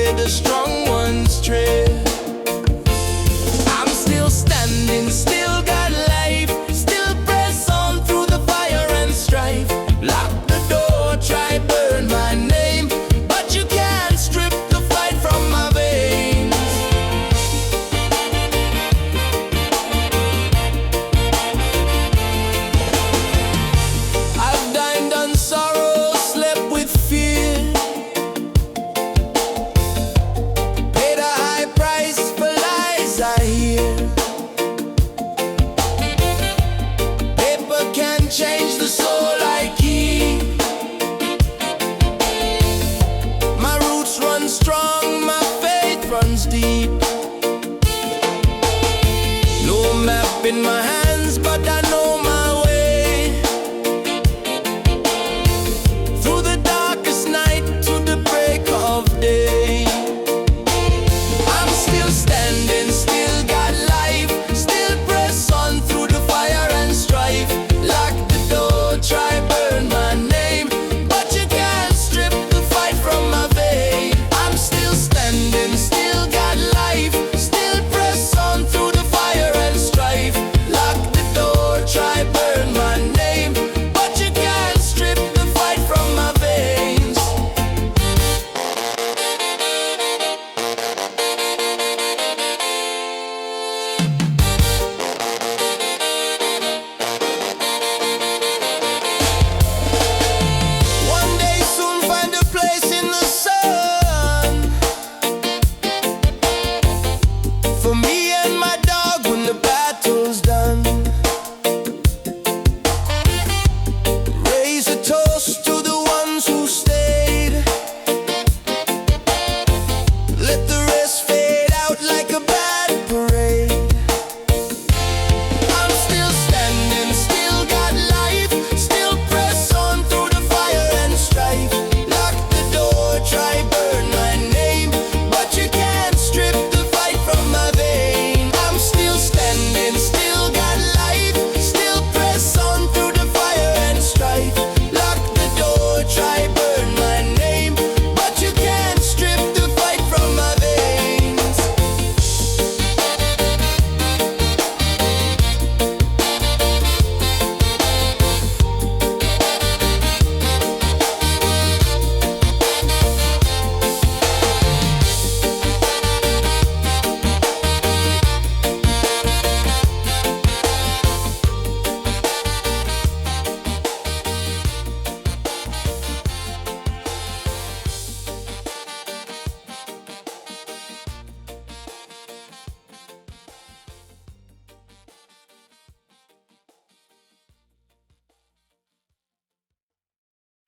where the strong ones tread. I'm still standing, still got life, still press on through the fire and strife. Lock the door, try burn my name, but you can't strip the fight from my veins. I've dined on sorrow, slept with fear, paid a high price for lies I hear. Paper can change the soul I keep. My roots run strong, my faith runs deep. No map in my hand,